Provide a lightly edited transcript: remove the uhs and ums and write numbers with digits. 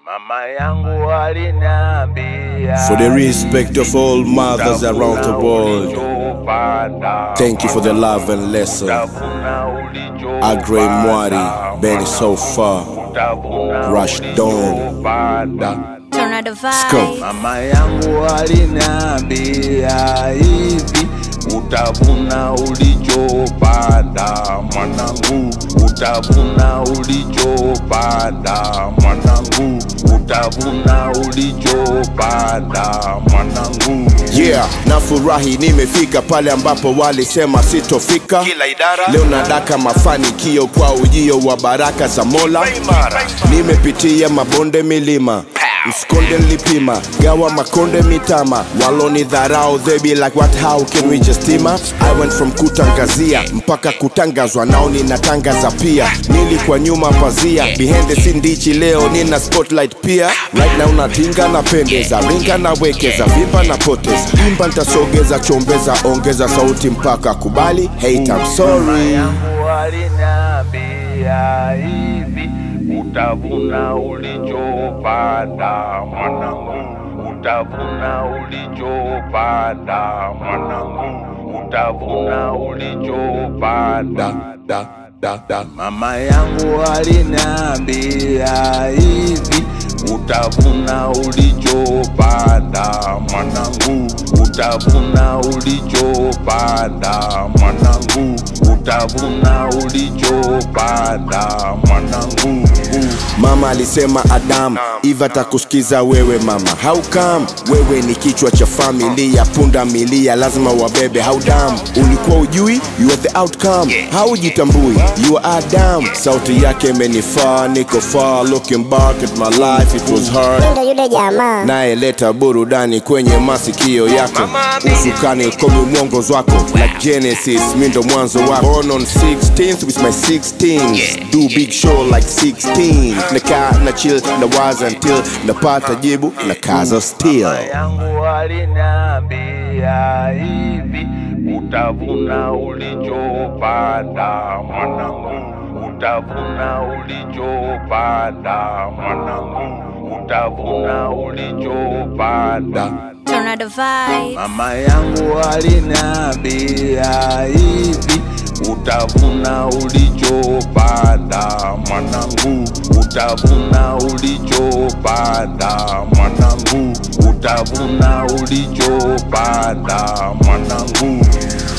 Mama yangu aliniambia, for the respect of all mothers around the world, thank you for the love and lesson. Agrey Mwari, Benny So Far, Rush Dawn. Turn on the vibe. Mama yangu aliniambia hivi, utavuna ulichopanda mwanangu, utavuna ulichopanda mwanangu, utavuna ulichopanda mwanangu. Yeah, nafurahi nimefika pale ambapo walisema sitofika. Kila idara leo nadaka mafanikio kwa ujio wa baraka za Mola. Nimepitia mabonde milima, msikonde nilipima, gawa makonde mitama. Waloni dharau, they be like what, how can we just team up? I went from kutangazia mpaka kutangazwa, nao ninatangaza pia. Nilikuwa nyuma pazia, behind the scene ndichi, leo nina spotlight pia. Right now natinga na pendeza, ringa na wekeza, vimba na poteza. Imba ntasogeza, chombeza, ongeza sauti mpaka kubali. Hate, I'm sorry. Mama yangu aliniambia hivi, utavuna ulichopanda mwanangu, utavuna ulichopanda mwanangu, utavuna ulichopanda. Mama yangu aliniambia hivi, utavuna ulichopanda mwanangu, utavuna ulichopanda mwanangu, utavuna ulichopanda mwanangu. Mama alisema Adam, Eva takusikiza wewe mama. How come? Wewe ni kichwa cha familia, punda milia lazima wabebe. How damn? Ulikuwa ujui? You are the outcome. How ujitambui? You are Adam. Sauti yake imenifaa, niko far, looking back at my life it was hard. Yule jamaa Nae leta burudani kwenye masikio yako, usukani komi mwongozo wako. Like Genesis, mindo mwanzo wako. Born on 16th with my 16s, do big show like 16. Nakaa na chill na waza until napata jibu na kaza still. Mama yangu aliniambia hivi, utavuna ulichopanda mwanangu, utavuna ulichopanda mwanangu, utavuna ulichopanda. Turn on the vibe. Mama yangu aliniambia hivi, utavuna ulichopanda mwanangu, utavuna ulichopanda mwanangu, utavuna ulichopanda mwanangu.